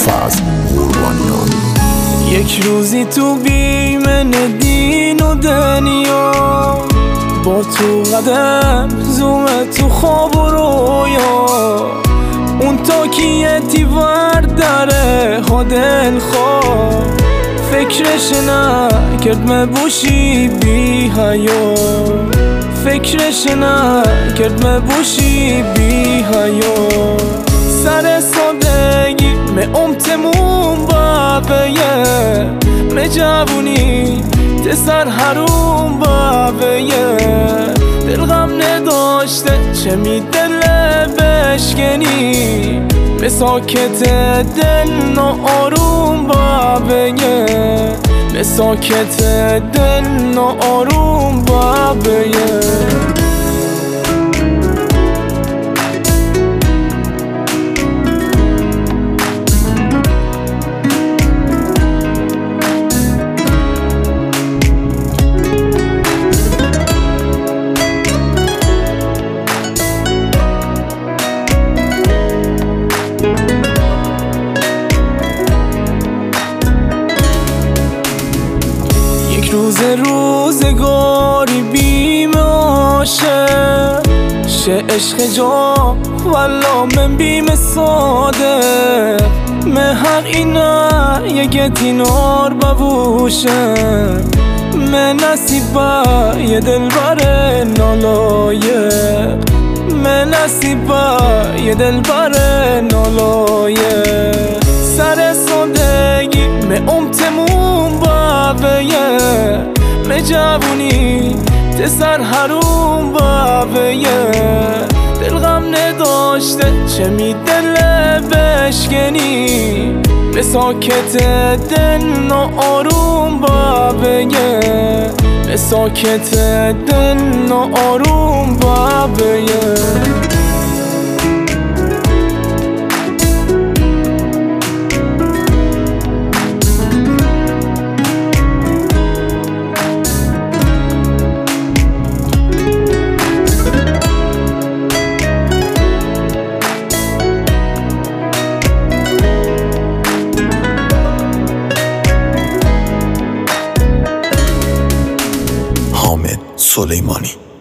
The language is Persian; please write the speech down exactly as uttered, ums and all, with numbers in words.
فضل قربانیان. یک روزی تو بیمن دین و دنیا، با تو قدم زومه تو خواب و رویا، اون تا کیه تیور داره ها دل خواه، فکرش نکرد مبوشی بی حیا، فکرش نکرد مبوشی بی حیا. سر سادگی می امتمون بابیه، می جوونی تسر حروم بابیه، دل غم نداشته چه می دل بشکنی، به ساکت دل نا آروم بابیه، به ساکت دل نا آروم بابیه. روز روزگاری بیم عاشق شه عشق جا والا من بیم ساده، مهر اینا یه تینار ببوشه، من نصیبه یه دل بره نالایق، من نصیبه یه دل بره نالایق. سر سادگی می امتمون بابیه، می جوونی تسر حروم بابیه، دل غم نداشته چه می دل بشکنی، به ساکت دل نا آروم بابیه، به ساکت دل نا آروم بابیه. حامد سلیمانی.